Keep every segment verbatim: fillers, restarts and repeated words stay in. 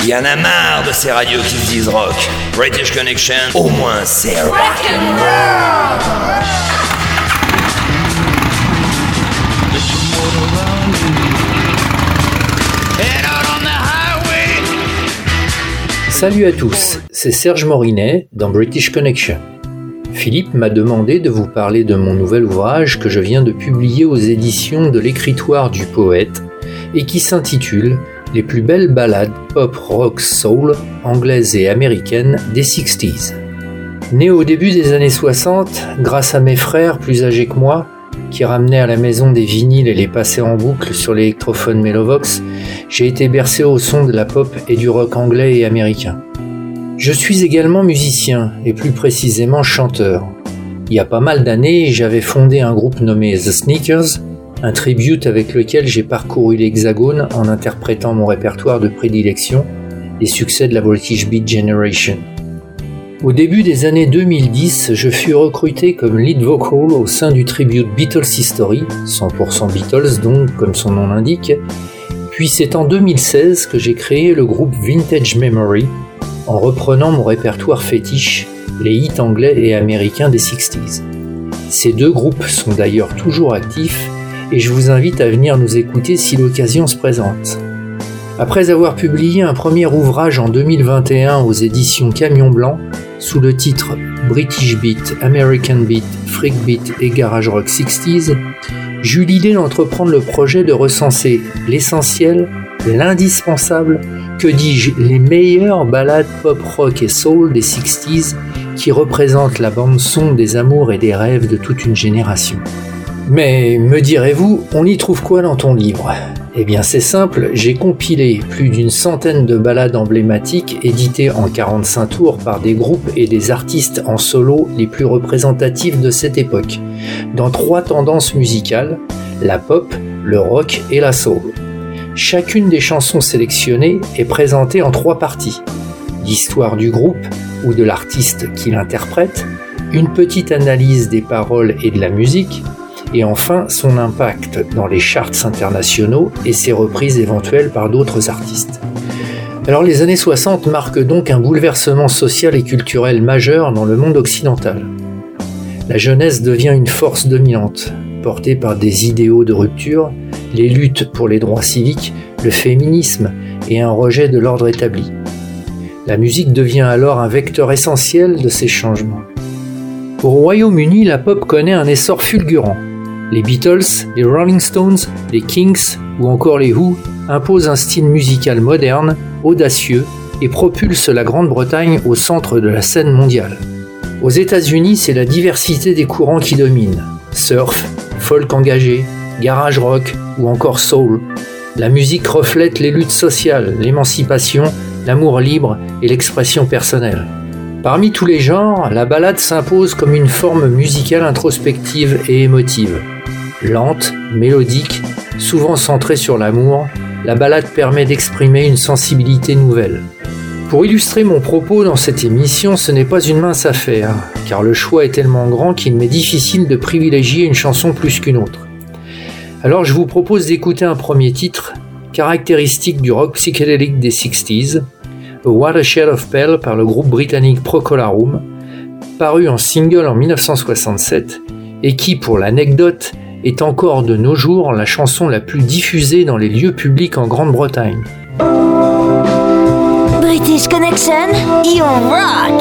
Y en a marre de ces radios qui se disent rock. British Connection, au moins c'est rock. Rock'n'roll. Salut à tous, c'est Serge Morinet dans British Connection. Philippe m'a demandé de vous parler de mon nouvel ouvrage que je viens de publier aux éditions de l'Écritoire du Poète et qui s'intitule « Les plus belles ballades pop rock soul anglaises et américaines des sixties ». Né au début des années soixante, grâce à mes frères plus âgés que moi, qui ramenaient à la maison des vinyles et les passaient en boucle sur l'électrophone Melovox, j'ai été bercé au son de la pop et du rock anglais et américain. Je suis également musicien, et plus précisément chanteur. Il y a pas mal d'années, j'avais fondé un groupe nommé The Sneakers, un tribute avec lequel j'ai parcouru l'Hexagone en interprétant mon répertoire de prédilection, les succès de la British Beat Generation. Au début des années deux mille dix, je fus recruté comme lead vocal au sein du tribute Beatles History, cent pour cent Beatles donc, comme son nom l'indique, puis c'est en deux mille seize que j'ai créé le groupe Vintage Memory, en reprenant mon répertoire fétiche, les hits anglais et américains des sixties. Ces deux groupes sont d'ailleurs toujours actifs et je vous invite à venir nous écouter si l'occasion se présente. Après avoir publié un premier ouvrage en deux mille vingt et un aux éditions Camion Blanc, sous le titre British Beat, American Beat, Freak Beat et Garage Rock sixties, j'eus l'idée d'entreprendre le projet de recenser l'essentiel, l'indispensable, que dis-je, les meilleures ballades pop rock et soul des sixties qui représentent la bande-son des amours et des rêves de toute une génération. Mais, me direz-vous, on y trouve quoi dans ton livre ? Eh bien c'est simple, j'ai compilé plus d'une centaine de ballades emblématiques éditées en quarante-cinq tours par des groupes et des artistes en solo les plus représentatifs de cette époque, dans trois tendances musicales, la pop, le rock et la soul. Chacune des chansons sélectionnées est présentée en trois parties. L'histoire du groupe ou de l'artiste qui l'interprète, une petite analyse des paroles et de la musique, et enfin son impact dans les charts internationaux et ses reprises éventuelles par d'autres artistes. Alors les années soixante marquent donc un bouleversement social et culturel majeur dans le monde occidental. La jeunesse devient une force dominante, portée par des idéaux de rupture, les luttes pour les droits civiques, le féminisme et un rejet de l'ordre établi. La musique devient alors un vecteur essentiel de ces changements. Au Royaume-Uni, la pop connaît un essor fulgurant. Les Beatles, les Rolling Stones, les Kinks ou encore les Who imposent un style musical moderne, audacieux et propulsent la Grande-Bretagne au centre de la scène mondiale. Aux États-Unis, c'est la diversité des courants qui domine. Surf, folk engagé, garage rock ou encore soul. La musique reflète les luttes sociales, l'émancipation, l'amour libre et l'expression personnelle. Parmi tous les genres, la ballade s'impose comme une forme musicale introspective et émotive. Lente, mélodique, souvent centrée sur l'amour, la ballade permet d'exprimer une sensibilité nouvelle. Pour illustrer mon propos dans cette émission, ce n'est pas une mince affaire, car le choix est tellement grand qu'il m'est difficile de privilégier une chanson plus qu'une autre. Alors je vous propose d'écouter un premier titre, caractéristique du rock psychédélique des sixties, A Watershed of Pale par le groupe britannique Procolarum, paru en single en dix-neuf cent soixante-sept et qui, pour l'anecdote, est encore de nos jours la chanson la plus diffusée dans les lieux publics en Grande-Bretagne. British Connection, you rock!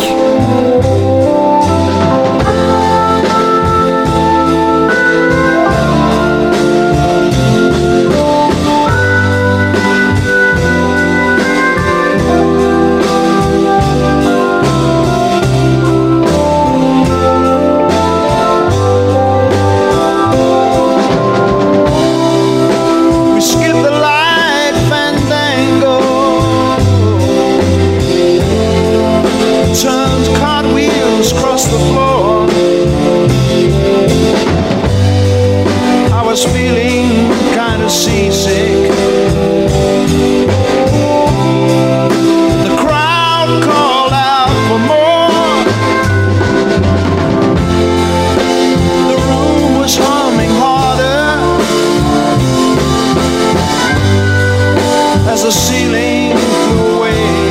The ceiling flew away.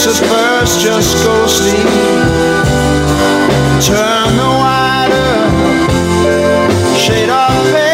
face at first just go sleep. Turn the wider shade of pale.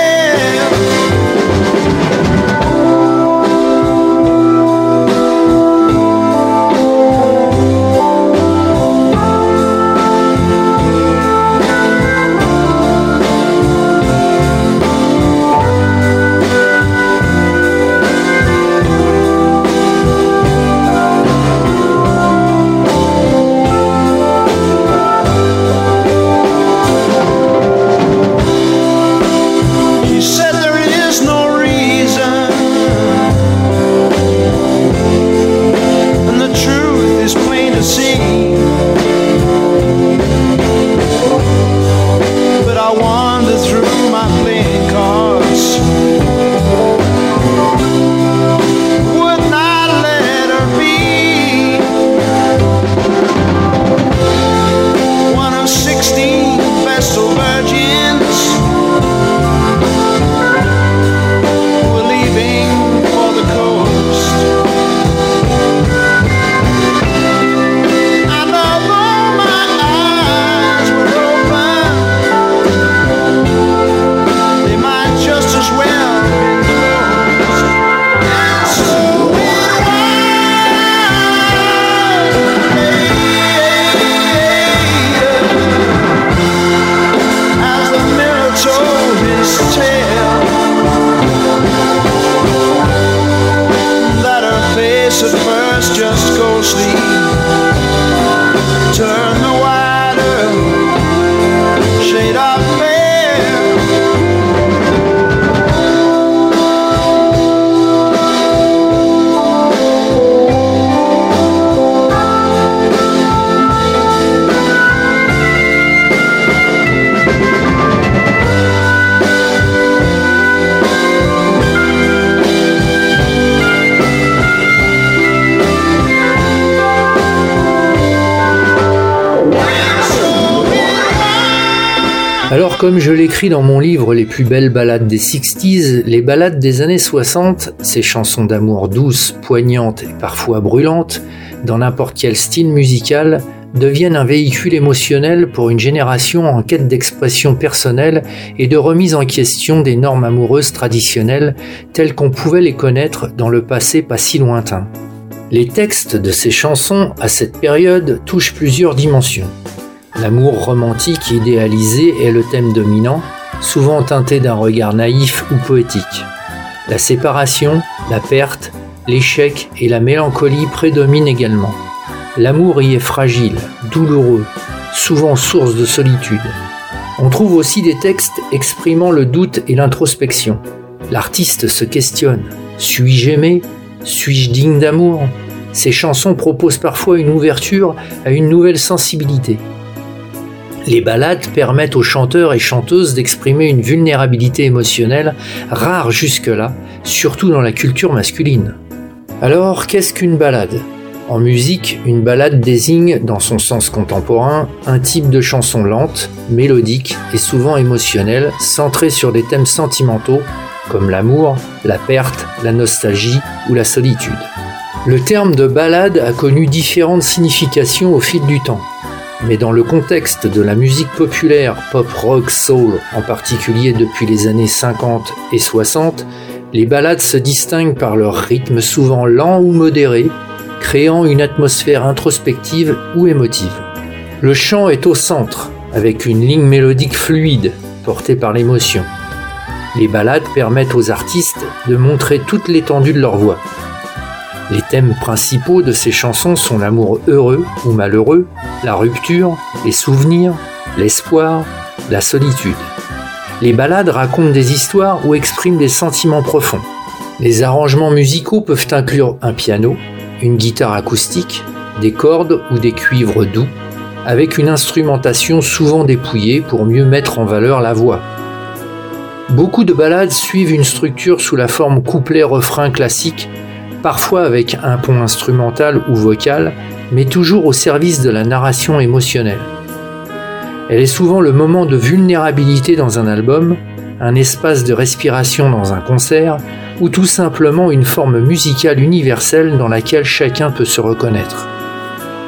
Alors, comme je l'écris dans mon livre Les plus belles ballades des sixties, les ballades des années soixante, ces chansons d'amour douces, poignantes et parfois brûlantes, dans n'importe quel style musical, deviennent un véhicule émotionnel pour une génération en quête d'expression personnelle et de remise en question des normes amoureuses traditionnelles telles qu'on pouvait les connaître dans le passé pas si lointain. Les textes de ces chansons, à cette période, touchent plusieurs dimensions. L'amour romantique idéalisé est le thème dominant, souvent teinté d'un regard naïf ou poétique. La séparation, la perte, l'échec et la mélancolie prédominent également. L'amour y est fragile, douloureux, souvent source de solitude. On trouve aussi des textes exprimant le doute et l'introspection. L'artiste se questionne. Suis-je aimé ? Suis-je digne d'amour ? Ces chansons proposent parfois une ouverture à une nouvelle sensibilité. Les ballades permettent aux chanteurs et chanteuses d'exprimer une vulnérabilité émotionnelle rare jusque-là, surtout dans la culture masculine. Alors, qu'est-ce qu'une ballade ? En musique, une ballade désigne, dans son sens contemporain, un type de chanson lente, mélodique et souvent émotionnelle, centrée sur des thèmes sentimentaux comme l'amour, la perte, la nostalgie ou la solitude. Le terme de ballade a connu différentes significations au fil du temps. Mais dans le contexte de la musique populaire, pop, rock, soul, en particulier depuis les années cinquante et soixante, les ballades se distinguent par leur rythme souvent lent ou modéré, créant une atmosphère introspective ou émotive. Le chant est au centre, avec une ligne mélodique fluide, portée par l'émotion. Les ballades permettent aux artistes de montrer toute l'étendue de leur voix. Les thèmes principaux de ces chansons sont l'amour heureux ou malheureux, la rupture, les souvenirs, l'espoir, la solitude. Les ballades racontent des histoires ou expriment des sentiments profonds. Les arrangements musicaux peuvent inclure un piano, une guitare acoustique, des cordes ou des cuivres doux, avec une instrumentation souvent dépouillée pour mieux mettre en valeur la voix. Beaucoup de ballades suivent une structure sous la forme couplet-refrain classique, parfois avec un pont instrumental ou vocal, mais toujours au service de la narration émotionnelle. Elle est souvent le moment de vulnérabilité dans un album, un espace de respiration dans un concert, ou tout simplement une forme musicale universelle dans laquelle chacun peut se reconnaître.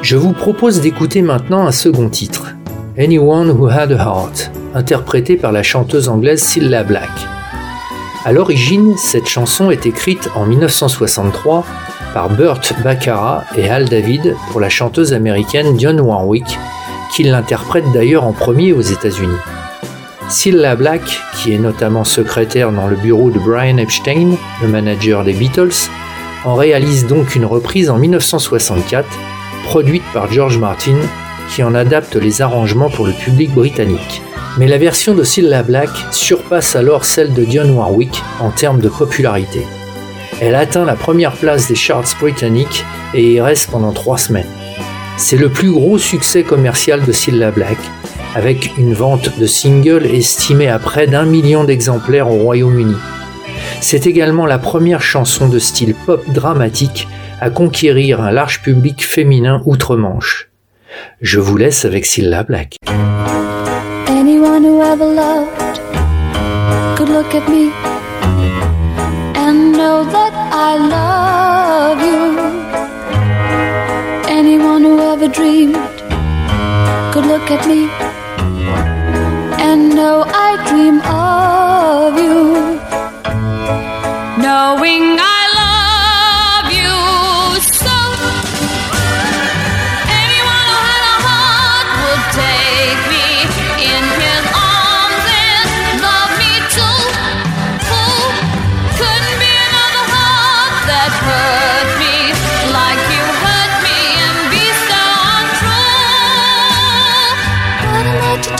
Je vous propose d'écouter maintenant un second titre, Anyone Who Had a Heart, interprété par la chanteuse anglaise Cilla Black. À l'origine, cette chanson est écrite en dix-neuf cent soixante-trois par Burt Bacharach et Hal David pour la chanteuse américaine Dionne Warwick, qui l'interprète d'ailleurs en premier aux États-Unis. Cilla Black, qui est notamment secrétaire dans le bureau de Brian Epstein, le manager des Beatles, en réalise donc une reprise en dix-neuf cent soixante-quatre, produite par George Martin, qui en adapte les arrangements pour le public britannique. Mais la version de Cilla Black surpasse alors celle de Dionne Warwick en termes de popularité. Elle atteint la première place des charts britanniques et y reste pendant trois semaines. C'est le plus gros succès commercial de Cilla Black, avec une vente de singles estimée à près d'un million d'exemplaires au Royaume-Uni. C'est également la première chanson de style pop dramatique à conquérir un large public féminin outre-Manche. Je vous laisse avec Cilla Black. Anyone who ever loved could look at me and know that I love you. Anyone who ever dreamed could look at me and know I dream of you. Knowing I love you so. Anyone who had a heart would take me in his arms and love me too. Who couldn't be another heart that hurt me like you hurt me and be so untrue? What am I to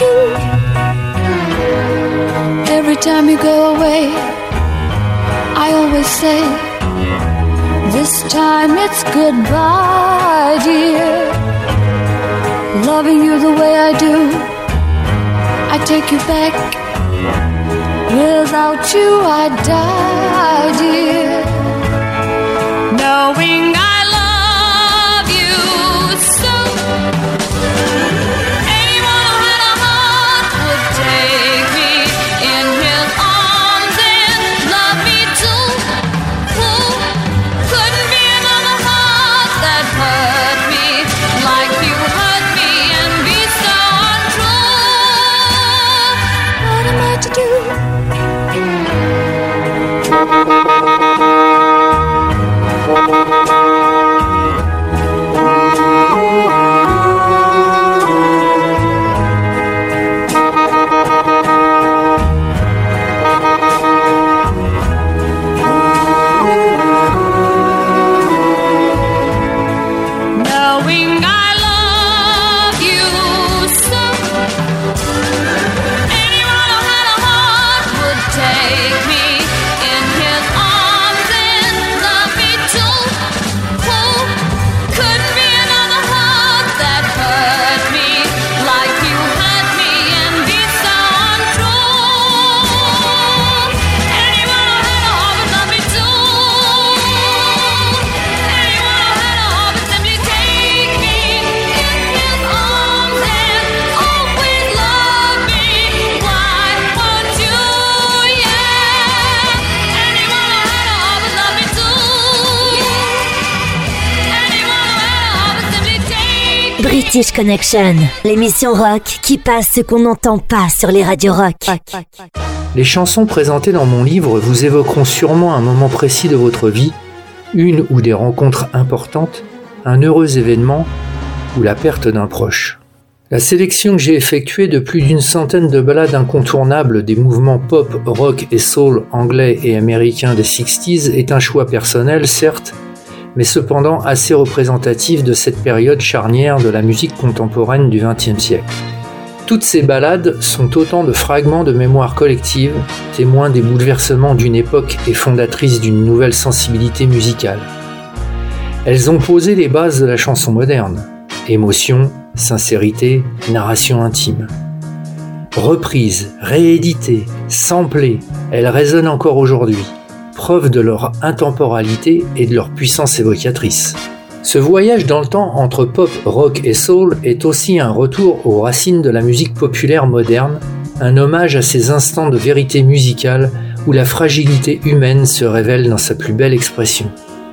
do? Every time you go away, I always say, this time it's goodbye, dear. Loving you the way I do, I take you back. Without you I'd die, dear. Knowing I love you so. Anyone who had a heart would take me in his arms and love me too. Who couldn't be another heart that hurt me like you hurt me and be so untrue? What am I to do? Knowing I love you so. Anyone who had a heart would take me in his arms and love me too. Who couldn't be another heart that hurt me like you hurt me and be so untrue? Anyone who had a heart would love me too. Anyone who had a heart would simply take me in his arms and always love me. Why won't you? Yeah. Anyone who had a heart would love me too. Anyone who had a heart would simply take me. British Connection, l'émission rock qui passe ce qu'on n'entend pas sur les radios rock. Les chansons présentées dans mon livre vous évoqueront sûrement un moment précis de votre vie, une ou des rencontres importantes, un heureux événement ou la perte d'un proche. La sélection que j'ai effectuée de plus d'une centaine de ballades incontournables des mouvements pop, rock et soul anglais et américains des sixties est un choix personnel, certes, mais cependant assez représentatif de cette période charnière de la musique contemporaine du vingtième siècle. Toutes ces ballades sont autant de fragments de mémoire collective, témoins des bouleversements d'une époque et fondatrices d'une nouvelle sensibilité musicale. Elles ont posé les bases de la chanson moderne. Émotion, sincérité, narration intime. Reprises, rééditées, samplées, elles résonnent encore aujourd'hui, preuve de leur intemporalité et de leur puissance évocatrice. Ce voyage dans le temps entre pop, rock et soul est aussi un retour aux racines de la musique populaire moderne, un hommage à ces instants de vérité musicale où la fragilité humaine se révèle dans sa plus belle expression.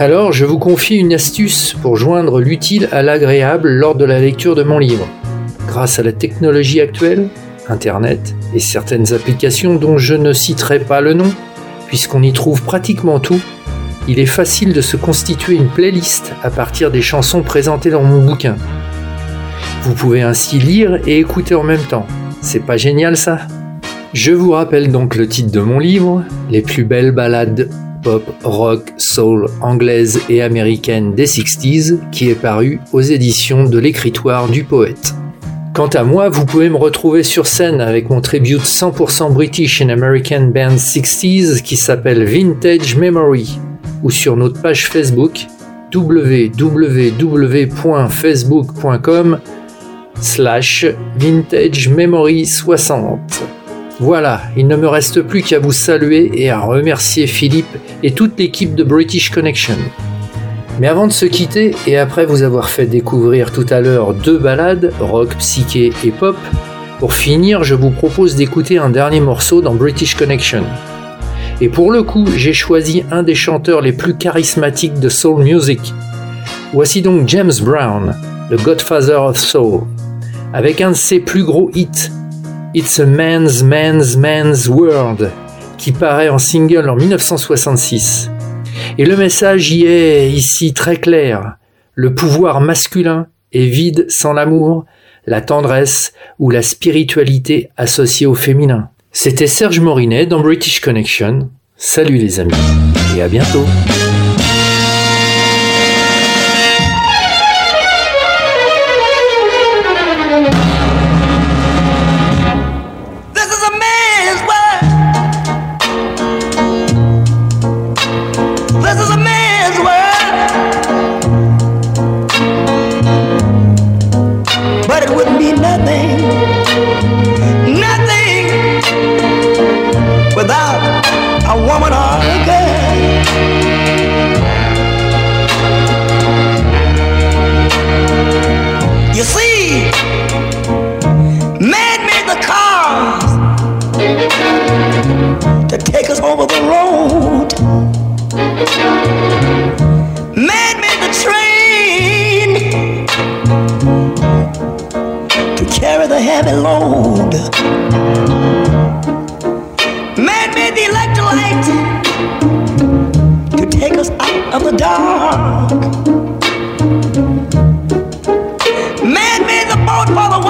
Alors, je vous confie une astuce pour joindre l'utile à l'agréable lors de la lecture de mon livre. Grâce à la technologie actuelle, Internet et certaines applications dont je ne citerai pas le nom, puisqu'on y trouve pratiquement tout, il est facile de se constituer une playlist à partir des chansons présentées dans mon bouquin. Vous pouvez ainsi lire et écouter en même temps. C'est pas génial ça ? Je vous rappelle donc le titre de mon livre, Les plus belles ballades pop, rock, soul, anglaise et américaine des sixties, qui est paru aux éditions de l'Écritoire du Poète. Quant à moi, vous pouvez me retrouver sur scène avec mon tribute cent pour cent British and American Band sixties qui s'appelle Vintage Memory, ou sur notre page Facebook w w w point facebook point com slash vintage memory soixante. Voilà, il ne me reste plus qu'à vous saluer et à remercier Philippe et toute l'équipe de British Connection. Mais avant de se quitter, et après vous avoir fait découvrir tout à l'heure deux ballades, rock, psyché et pop, pour finir, je vous propose d'écouter un dernier morceau dans British Connection. Et pour le coup, j'ai choisi un des chanteurs les plus charismatiques de soul music. Voici donc James Brown, le Godfather of Soul, avec un de ses plus gros hits, It's a Man's Man's Man's World, qui paraît en single en dix-neuf cent soixante-six. Et le message y est ici très clair. Le pouvoir masculin est vide sans l'amour, la tendresse ou la spiritualité associée au féminin. C'était Serge Morinet dans British Connection. Salut les amis et à bientôt. Over the road, man made the train to carry the heavy load. Man made the electric light to take us out of the dark. Man made the boat for the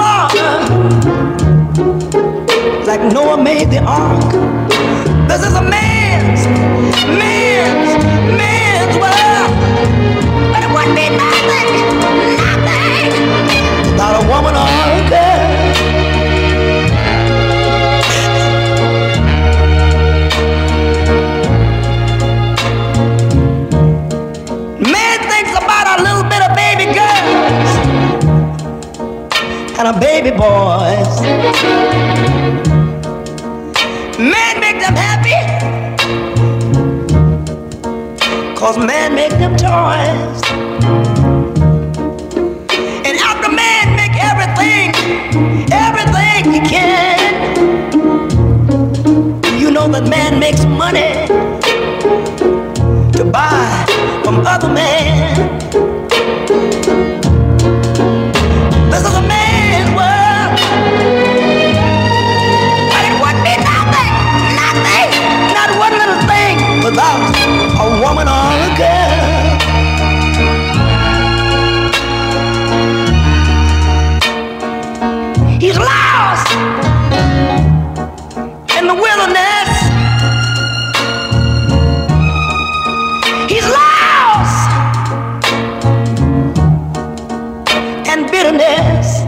water, like Noah made the ark. This is a man's, man's, man's world. But it wouldn't be nothing, nothing without a woman or a girl. Man thinks about a little bit of baby girls and a baby boys. Man make them happy, cause man make them toys. And after man make everything, everything he can, you know that man makes money to buy from other men. This is a man's world, but it wouldn't be nothing, nothing, not one little thing without a woman or a girl. He's lost in the wilderness. He's lost in bitterness.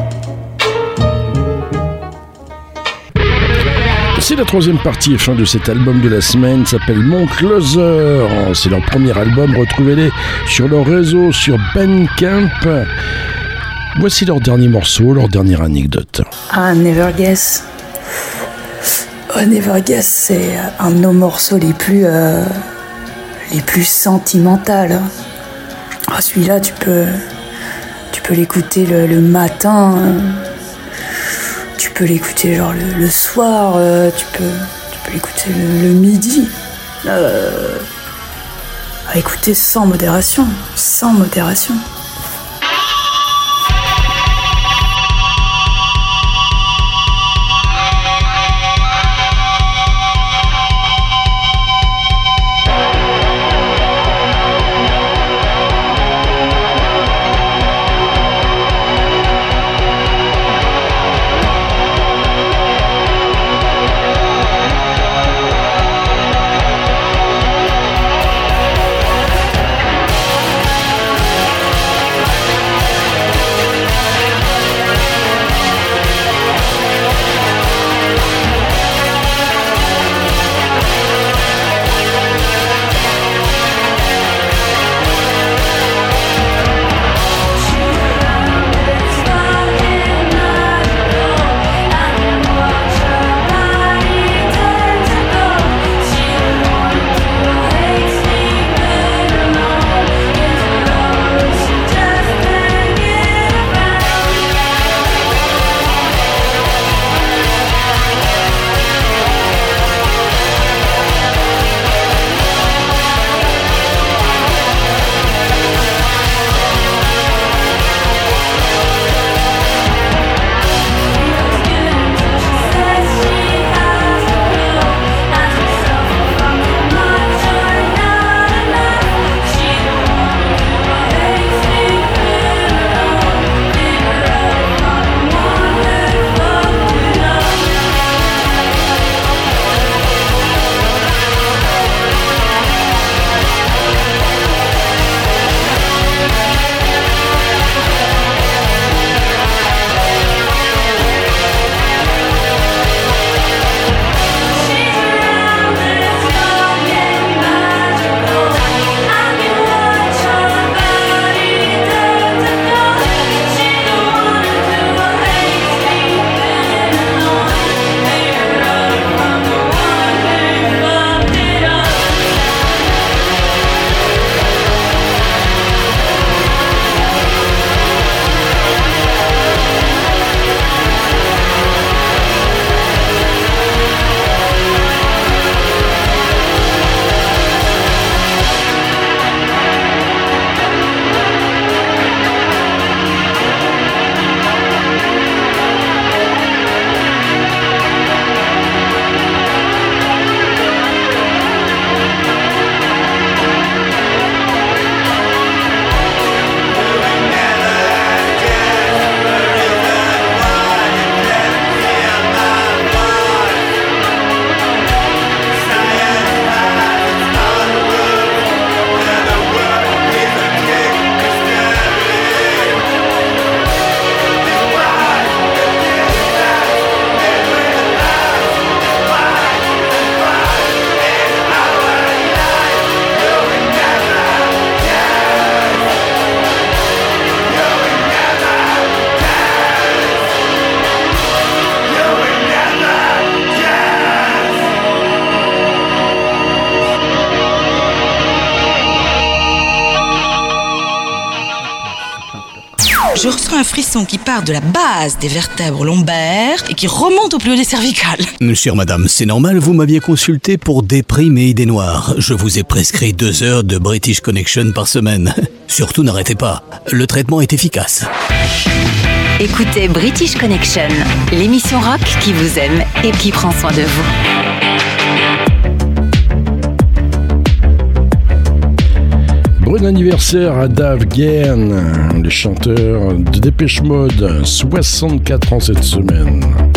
C'est la troisième partie et fin de cet album de la semaine, s'appelle Mon Closer. C'est leur premier album, retrouvez-les sur leur réseau, sur Bandcamp. Voici leur dernier morceau, leur dernière anecdote. Ah, Never Guess. Oh, Never Guess, c'est un de nos morceaux les plus, euh, les plus sentimentales. Ah, celui-là, tu peux, tu peux l'écouter le, le matin. Euh, tu peux l'écouter genre le, le soir. Euh, tu peux, tu peux l'écouter le, le midi. Euh, à écouter sans modération, sans modération. Je ressens un frisson qui part de la base des vertèbres lombaires et qui remonte au plus haut des cervicales. Chère madame, c'est normal, vous m'aviez consulté pour des primes et idées noires. Je vous ai prescrit deux heures de British Connection par semaine. Surtout n'arrêtez pas, le traitement est efficace. Écoutez British Connection, l'émission rock qui vous aime et qui prend soin de vous. Bon anniversaire à Dave Gahan, le chanteur de Dépêche Mode, soixante-quatre ans cette semaine.